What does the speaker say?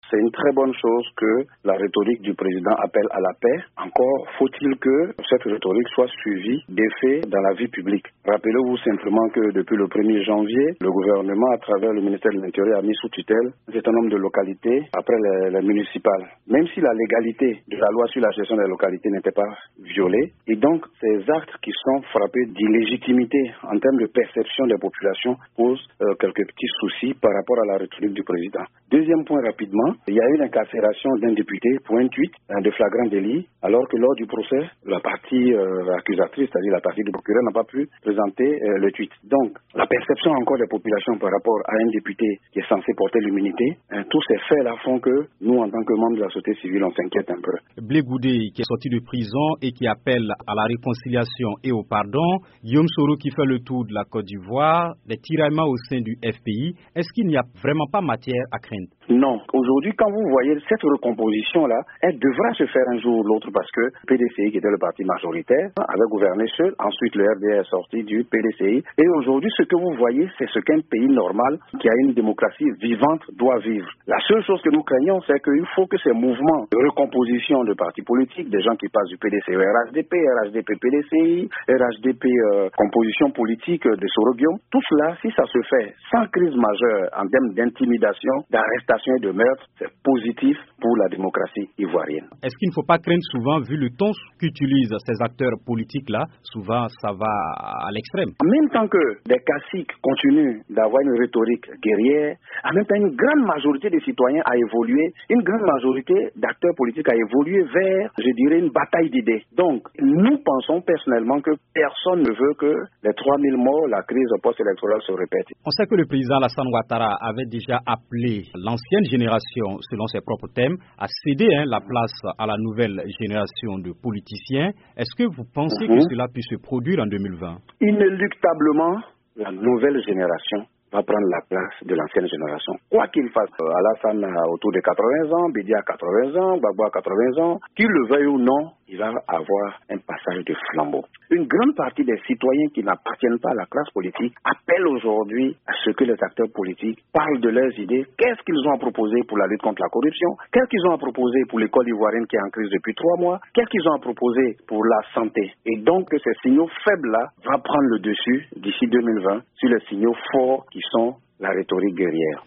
C'est une très bonne chose que la rhétorique du président appelle à la paix. Encore faut-il que cette rhétorique soit suivie d'effets dans la vie publique. Rappelez-vous simplement que depuis le 1er janvier, le gouvernement, à travers le ministère de l'Intérieur, a mis sous tutelle un certain nombre de localités après les municipales. Même si la légalité de la loi sur la gestion des localités n'était pas violée, et donc ces actes qui sont frappés d'illégitimité en termes de perception des populations posent quelques petits soucis par rapport à la rhétorique du président. Deuxième point rapidement, il y a eu l'incarcération d'un député pour un tweet de flagrant délit, alors que lors du procès, la partie accusatrice, c'est-à-dire la partie du procureur, n'a pas pu présenter le tweet. Donc, la perception encore des populations par rapport à un député qui est censé porter l'immunité, tous ces faits-là font que nous, en tant que membres de la société civile, on s'inquiète un peu. Blé Goudé, qui est sorti de prison et qui appelle à la réconciliation et au pardon, Guillaume Soro qui fait le tour de la Côte d'Ivoire, des tiraillements au sein du FPI, est-ce qu'il n'y a vraiment pas matière à craindre? Non. Aujourd'hui, quand vous voyez cette recomposition-là, elle devra se faire un jour ou l'autre parce que le PDCI, qui était le parti majoritaire, avait gouverné seul. Ensuite, le RDR est sorti du PDCI. Et aujourd'hui, ce que vous voyez, c'est ce qu'un pays normal, qui a une démocratie vivante, doit vivre. La seule chose que nous craignons, c'est qu'il faut que ces mouvements de recomposition de partis politiques, des gens qui passent du PDCI au RHDP, RHDP PDCI, RHDP composition politique de Soro-Guillaume, tout cela, si ça se fait sans crise majeure en termes d'intimidation, d'arrestation et de meurtre, c'est positif pour la démocratie ivoirienne. Est-ce qu'il ne faut pas craindre souvent, vu le ton qu'utilisent ces acteurs politiques-là, souvent ça va à l'extrême? En même temps que des caciques continuent d'avoir une rhétorique guerrière, en même temps une grande majorité des citoyens a évolué, une grande majorité d'acteurs politiques a évolué vers, je dirais, une bataille d'idées. Donc, nous pensons personnellement que personne ne veut que les 3000 morts, la crise post-électorale se répète. On sait que le président Alassane Ouattara avait déjà appelé l'ancienne génération, selon ses propres thèmes, à céder la place à la nouvelle génération de politiciens. Est-ce que vous pensez que cela puisse se produire en 2020? Inéluctablement, la nouvelle génération va prendre la place de l'ancienne génération. Quoi qu'il fasse, Alassane a autour de 80 ans, Bédi a 80 ans, Gbagbo a 80 ans, qu'il le veuille ou non, il va avoir un passage de flambeau. Une grande partie des citoyens qui n'appartiennent pas à la classe politique appellent aujourd'hui à ce que les acteurs politiques parlent de leurs idées. Qu'est-ce qu'ils ont à proposer pour la lutte contre la corruption? Qu'est-ce qu'ils ont à proposer pour l'école ivoirienne qui est en crise depuis 3 mois? Qu'est-ce qu'ils ont à proposer pour la santé? Et donc, ces signaux faibles-là vont prendre le dessus d'ici 2020 sur les signaux forts qui sont la rhétorique guerrière.